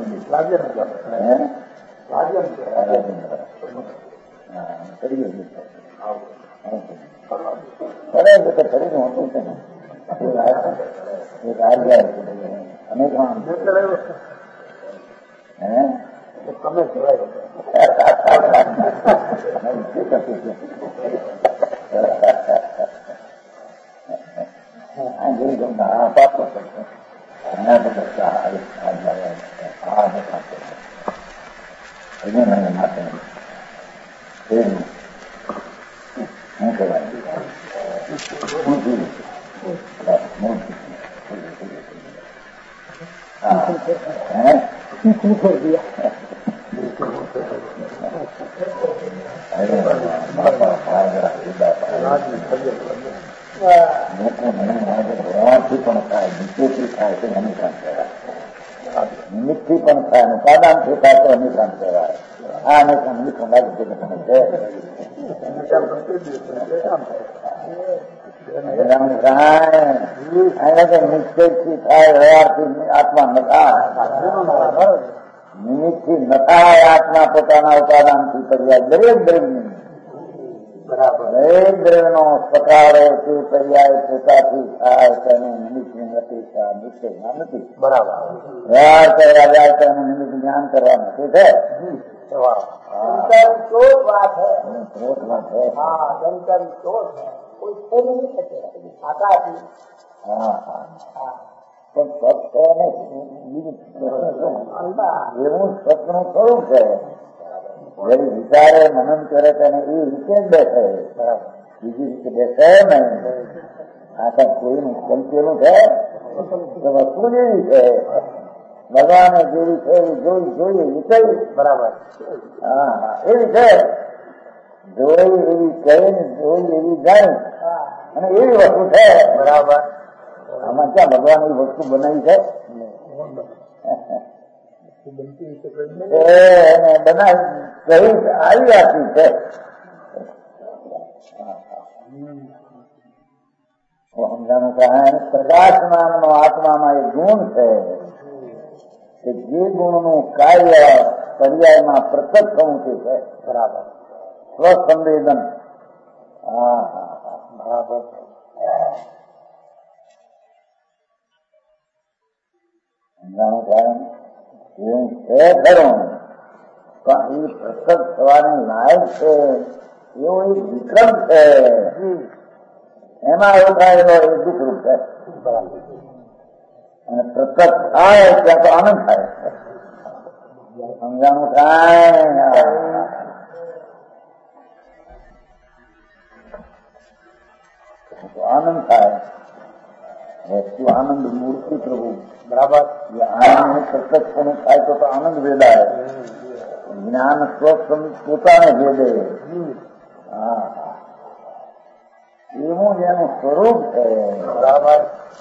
શરીર હોતું છે ને અનેક તમે નિમિત્તથી પણ થાય ઉપાદાનથી થાય તો અનિકાન કહેવાય. આ અનિકાન નિકાન નિશ્ચયથી થાય વ્યવહારથી આત્મા નથાય. નિમિત્તથી નથાય આત્મા પોતાના ઉપાદાનથી પર્યાય દરેક દ્રવ્યની બરાબર દરેક દ્રવ્યનો સ્વકારે તે પર્યાય પોતાથી થાય તેનું નિમિત્તની અપેક્ષા નિશ્ચયમાં નથી. બરાબર વ્યવહાર કરવા જાય તો એનું નિમિત્ત જ્ઞાન કરવા નથી છે. એવું સત્યનું સ્વરૂપ છે. જયારે વિચારે મનન કરે તેને એ રીતે જ બેસે. બીજી રીતે બેસે નહીં. આ કઈ કોઈનું સંકેલું છે વસ્તુ જેવી છે. ભગવાને જેવી છે એવી જોઈએ વિષય બરાબર. હા એવી છે જોઈ એવી કહે જોઈ એવી જાણી અને એવી વસ્તુ છે. બરાબર. આમાં ક્યાં ભગવાન એવી વસ્તુ બનાવી છે? બનાવી આવી આપી છે. સમજાનું કારણ પ્રકાશમાનનો આત્મામાં એ ગુણ છે કે જે ગુણનું કાર્ય પર્યાયમાં પ્રકટ થવું તે છે. બરાબર. સ્વસંવેદન. બરાબર. સમજાનું કારણ એવું છે ખરું પણ એ પ્રકટ થવાની લાયક છે એવો એક વિક્રમ છે. એમાં એવું થાય એ દુઃખરૂપ છે. અને પ્રકટ થાય ત્યાં તો આનંદ થાય. સમજાણું થાય. આનંદ થાય. વસ્તુ આનંદ મૂર્તિ પ્રભુ. બરાબર. આનંદ પ્રકટ પણ થાય તો આનંદ વેદાય. જ્ઞાન પોતાને ભેદે. એવું જેનું સ્વરૂપ છે. બરાબર.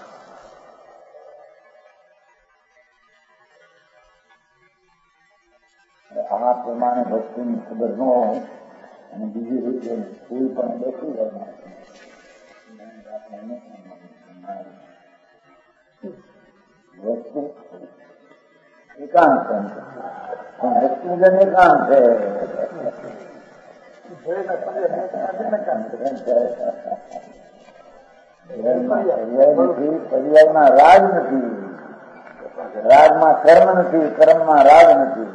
આ પ્રમાણે ભક્તિની ખબર ન હોય અને બીજી રીતે કોઈ પણ બેસી જાય વસ્તુ એકાંત પણ વસ્તુ જેમ એકાંત છે. પર્યાયમાં રાગ નથી. રાગમાં કર્મ નથી. કર્મમાં રાગ નથી.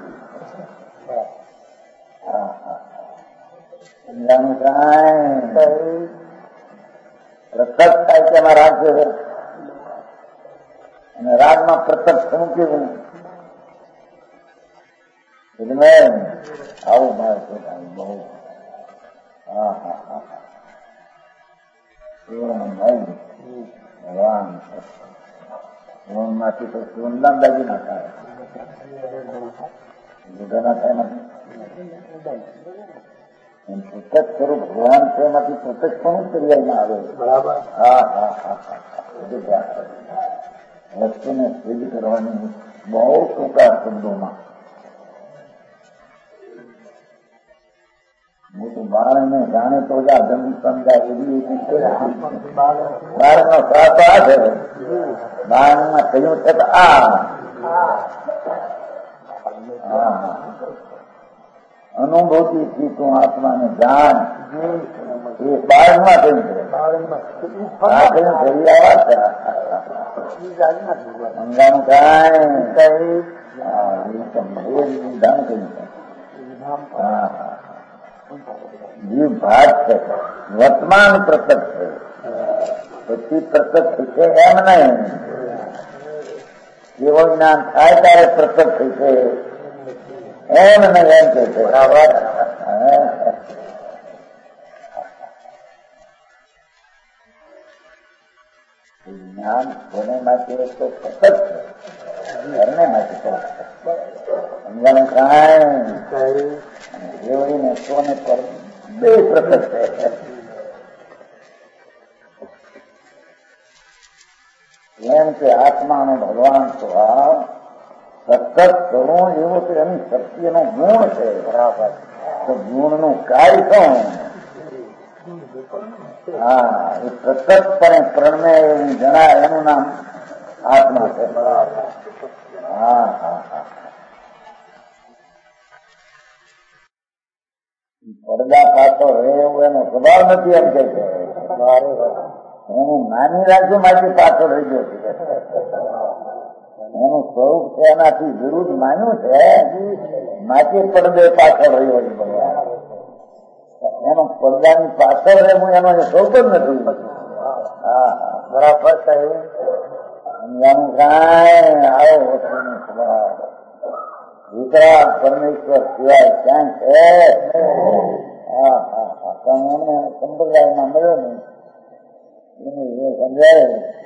સમજાનું કાંઈ પ્રકટ થાય તેમાં રાગ છે અને રાગમાં પ્રકટ થવું કેવું એટલે આવું મારે બહુ ભગવાન માંથી તો સુંદર દાગી ના થાય. જુદા ના થાય નથી. પ્રત્યક્ષ સ્વરૂપ ભગવાન છે એમાંથી પ્રત્યક્ષ પણ ક્રિયામાં આવે. બરાબર. હા હા હા હા. વસ્તુને સિદ્ધ કરવાની બહુ ટૂંકા શબ્દોમાં. હું તો બાળને જાણે તો જ જમી સમજાય એવી બાળનો સાથ આ છે. બાળમાં કહ્યું છે કે અનુભૂતિથી તું આત્માને જાણ એ બાળમાં કહ્યું છે. સમજાનું કાંઈ ધન કહ્યું છે. જીવ ભાત છે, વર્તમાન પ્રત્યક્ષ છે, પછી પ્રત્યક્ષ છે એમ નહીં. એવો જ્ઞાન થાય ત્યારે પ્રત્યક્ષ છે એમ નહીં એમ કે છે. બરાબર. જ્ઞાન કોને માટે તો પ્રત્યક્ષ છે, ઘરને માટે સમજાનું કાંઈ દેવડીને સોને પર બે પ્રત્યક્ષ છે. એમ કે આત્માનો ભગવાન સ્વભાવ સતત કરું એવું તો એની શક્તિનો ગુણ છે. બરાબર. તો ગુણનું કાર્ય શું? હા, એ પ્રત્યક્ષપણે પ્રણમે એવું જણાય એનું નામ આત્મા છે. બરાબર. હા હા હા. પડદા પાછો રહે એવું એનો સ્વભાવ નથી એમ કે છે. એનું નાની રાજ્ય માંથી પાછળ રહી ગયો છે. એનું સ્વરૂપ છે એનાથી વિરુદ્ધ માન્યું છે માટે પડદે પાછળ રહ્યો છે. એનો પડદાની પાછળ રહેવું એનો સ્વરૂપ જ નથી. હા બરાબર કહ્યું. સમજાનું કાંઈ આવો વસ્તુનો સ્વભાવ વિતરાગ પરમેશ્વર સિવાય ક્યાં છે? હા હા હા. પણ એમને સંપ્રદાયમાં મળ્યો નહીં એને એ સમજાય.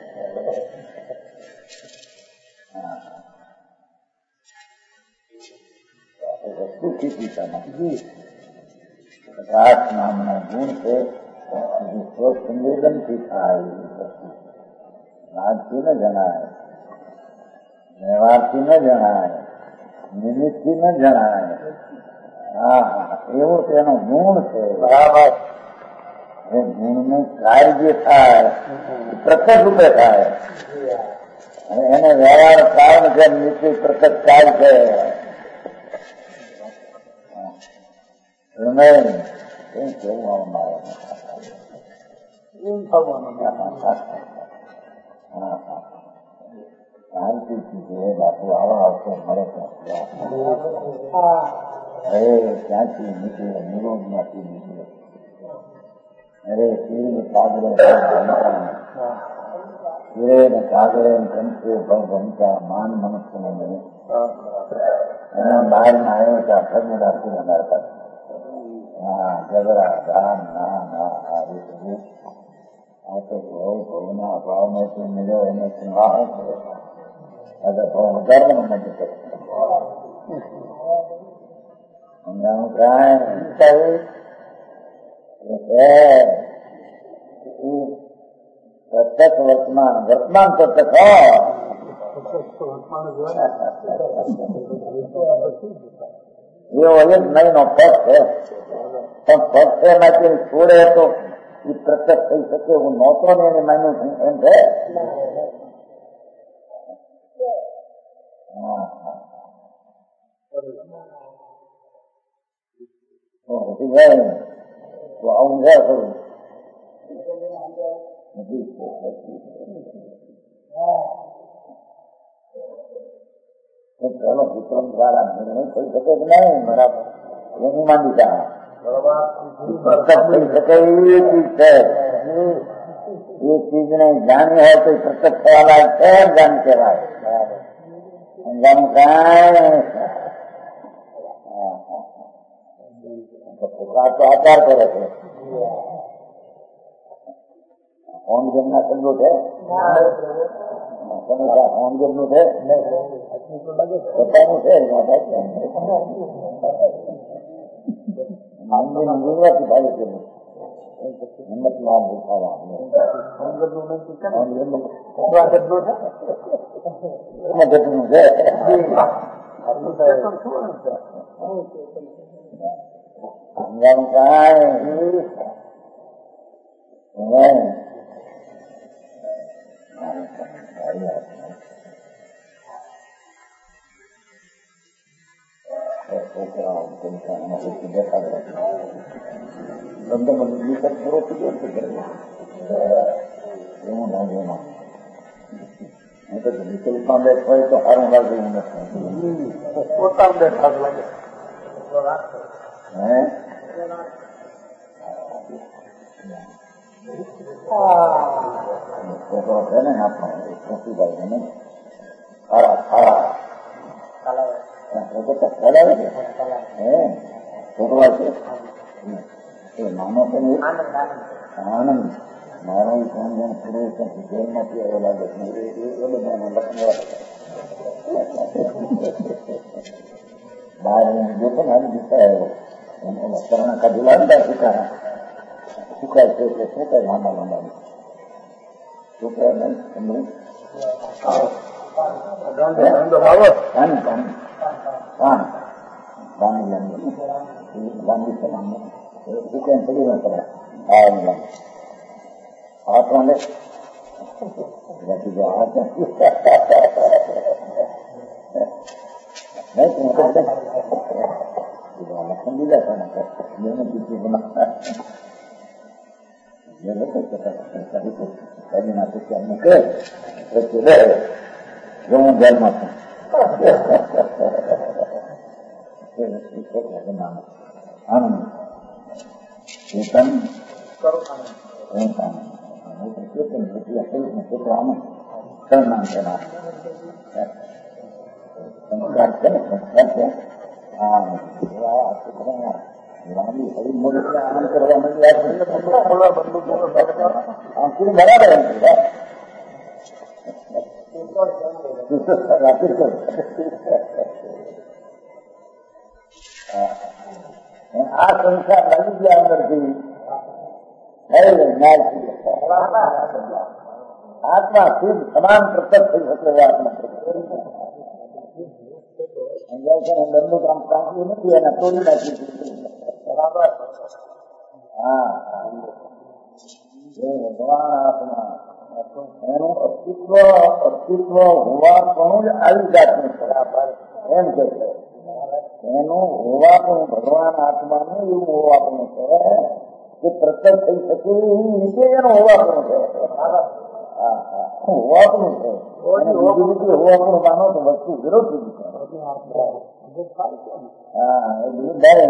રાત નામના ગુણ છે સ્વસંવેદનથી થાય. રાજથી ન જણાય, વ્યવહારથી ન જણાય, નિમિત્તથી ન જણાય. હા હા, એવો તેનો ગુણ છે. બરાબર. એ ગુણનું કાર્ય જે થાય પ્રત્યક્ષ રૂપે થાય અને એને વ્યવહાર કારણ છે, નિશ્ચિત પ્રત્યક્ષ કાર્ય છે. શાંતિથી બાપુ આવા આવતો મળે અરે ક્યાંથી નીકળે, નિરોધ માંથી નીકળે. અરે શિવને કાગડે શિરે ને કાગડે કંઠે ભમતા માન મનુષ્ય મને એના બહાર માં આવ્યો ત્યાં ફરમેલા ફૂલ અમારા પાસે. હા જબરા ધાન ના ના આ રીતે આ તો બહુ ભવના ભાવમાંથી મળ્યો એને સંભાળ કરે. વધારવાનું નથી કરતું. સમજાનું કાંઈ પ્રત્યક્ષ વર્તમાન વર્તમાન પ્રત્યક્ષ એવો જ નહીં નો પગ છે. પણ પગ છે એમાંથી છોડે તો એ પ્રત્યક્ષ થઈ શકે. હું નહોતો ને એને માન્યું છું એમ છે. તો આવું છે ખરું નથી. પેલો વિક્રમ દ્વારા નિર્ણય થઈ શકે કે નહીં? બરાબર. એની માન્યતા થઈ શકે એવી ચીજ છે. એ ચીજને જાણી હોય તો પ્રત્યક્ષ થવા લાયક છે જાણ કહેવાય. જાણું કાંઈ તો આચાર કરે છે. હોમગેમ ના શબ્દો છે. હોમગેમ નું છે પોતાનું છે. ગુજરાતી ભાઈ છે હિંમતલાલ દેખાવા નિકલમાં બેઠ હોય તો સારું લાગે પોતાનું બેઠા લાગે છોકરો છે ને આપણો ખોટીભાઈ ને સારા સારા ચલાવે છે છોકરા છે એ નાનો છે આનંદ મારો સમજણ પૂરું છે જેલમાંથી એવો લાગે છે એ બધાને લખવા બહાર જોતો ને આવી દિશા આવ્યો કરણ કાઢી લાગતા શીખાય શીખાય છે એટલે શું કઈ લાંબા લાંબા છોકરા ને ગાંધી છે શીખે પડી ન કરે હાથ માંડે હું ઘરમાં છું આનંદ ચેતન નામ છે સંસ્કાર છે ને સંસ્કાર છે લાંબી હરી મોડી આનંદ કરવા માંડી બરાબર આ સંસાર લાગી ગયા અંદરથી આત્મા શુદ્ધ સમાન પ્રત્યક્ષ થઈ શકે આત્મા સમજાય છે ને દંડનું કામ કાંકલું નથી એના તોડી નાખી બરાબર ભગવાન આત્મા એનું અસ્તિત્વ હોવા પણ જ આવી જાતનું બરાબર એમ કે છે એનું હોવા પણ ભગવાન આત્માનું એવું હોવા પણ છે કે પ્રત્યક્ષ થઈ શકે એવી રીતે એનો હોવા પણ છે હોવા પણ છે બીજી રીતે હોવા પણ માનો તો વસ્તુ વિરોધી છે એ બધું ડાય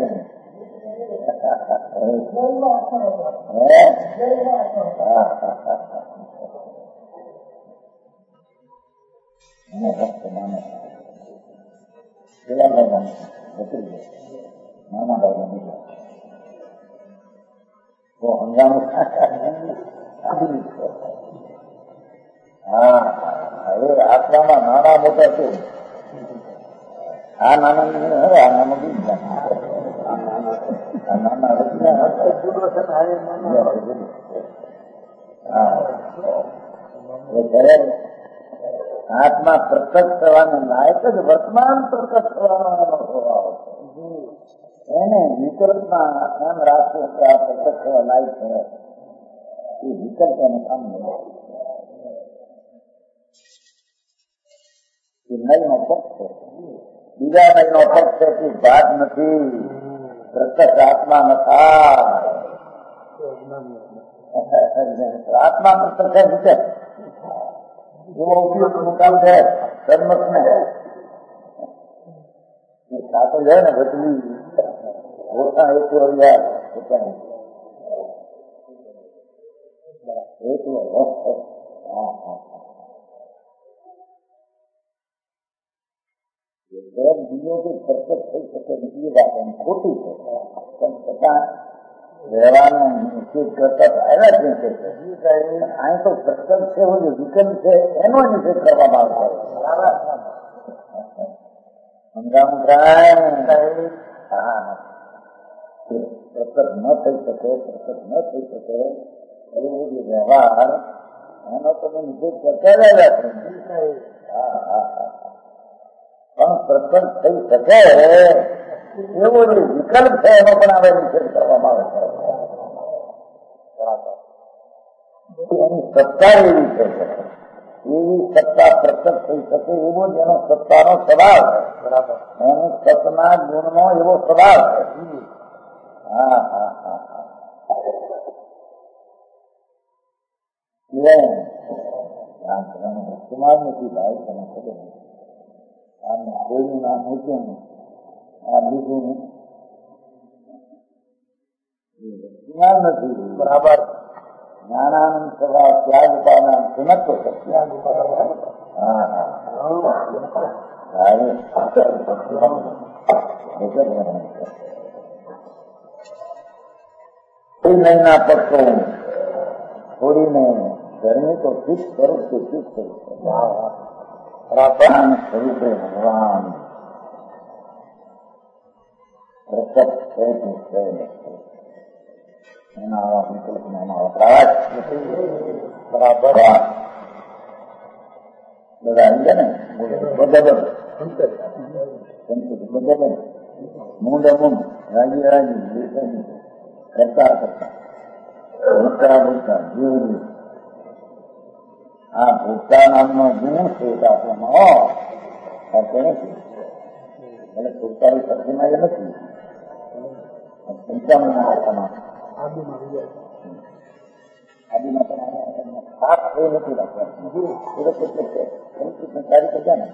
નાના ભાઈ તો હંગામું હવે આત્મામાં નાના મોટા છે આ નાના હવે આ નાનો બી આત્મા પ્રત્યક્ષ થવાને લાયક જ વર્તમાન પ્રત્યક્ષ થવાનો એનો સ્વભાવ છે એને વિકલ્પમાં એમ રાખવું કે આ પ્રત્યક્ષ થવા લાયક છે એ વિકલ્પ એને કામ નહીં નયનો પક્ષ છે બીજા નયનો પક્ષ છે કે ભાગ નથી પ્રત્યક્ષ આત્મા નથા આત્મા પ્રત્યક્ષ છે એવો ઉપયોગ મુકામ છે સન્મત ને સાતો જાય ને બદલી ઓછા એક વર્ષ બીજો કોઈ પ્રત્યક્ષ થઈ શકે એ વાત એમ ખોટી છે પણ છતાં વ્યવહારનો નિષેધ કરતા આવ્યા જ નથી અહીં તો પ્રત્યક્ષ છે હોય વિકલ્પ છે એનો નિષેધ કરવામાં આવતો સમજાવું પ્રકટ ન થઈ શકે એવો જે વ્યવહાર એનો તમે નિષેધ કરતા રહ્યા છો. પણ પ્રકટ થઈ શકે એવો જે વિકલ્પ છે એનો પણ હવે નિષેધ કરવામાં આવે છે. એની સત્તા એવી છે, એવી સત્તા પ્રકટ થઈ શકે એવો જ એનો સત્તાનો સ્વભાવ છે. બરાબર. એની સતના ગુણનો એવો સ્વભાવ છે. વસ્તુમાં નથી ભાઈ, તમે ખબર આમને કોઈનું નામ મૂક્યું આ બીજું વસ્તુમાં નથી. બરાબર. જ્ઞાનાનંદ સ્વભાવ ત્યાગ પાના સુનતો સત્યાગ. નહીના પક્ષો છોડીને ઘરની તો ઠીક સ્વરૂપ તો ઠીક સ્વરૂપે ભગવાન પ્રકટ છે એના આવા વિકલ્પને એના વપરાશ. બરાબર. બધા આવી ગયા ને બધા મૂંડ મૂંડ રાજી રાજી કરતા ભૂતા ભૂતા જીવ આ ભૂતા નામનો ગુણ છે આપણામાં નથી. એટલે ભૂતાની શક્તિમાં એ નથી. પંચામૃતના તમામ આદિમાં પણ ખાસ એ નથી રાખવાનું. કાર્ય કરતા ને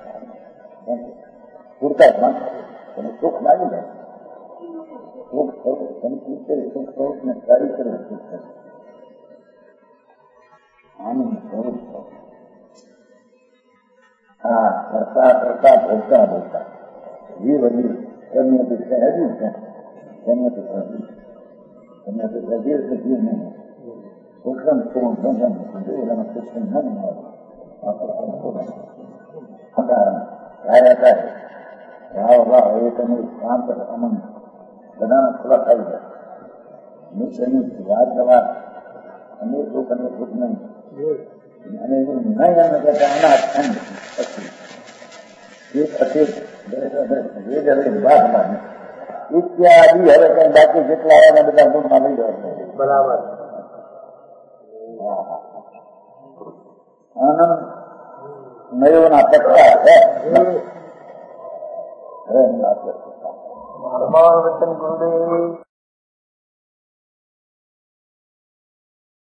પૂરતામાં તમે સુખ લાગી જાય. સુખ સ્વરૂપને કાર્ય કરવું સુખ સ્વરૂપ આનંદ સ્વરૂપ. કરતા કરતા ભોગતા ભોગતા જીવ હજી સન્યથી સહેજ્યું છે. સન્યથી સહેજ્યું સજીવ સજીવ નહીં. સૂક્ષ્મ સ્થૂળ ભજન એમાં સૂક્ષ્મ ન મળે. કાર્ય થાય ભાવ ભાવ એ તમે શાંત અમન બધાના ખુલ્લા થઈ જાય. નીચેની વાત કરવા અનેક લોકો અનેક દુઃખ નહીં અને એવું નહીં એમ કહેતા એના અર્થ પછી એક અતિક ઇત્યાદિ હવે કઈ બાકી જેટલા આવ્યા બધા ગુણમાં લઈ જવા. બરાબર. આનંદ નયોના પક્ષા છે. વચન ગુરુદેવ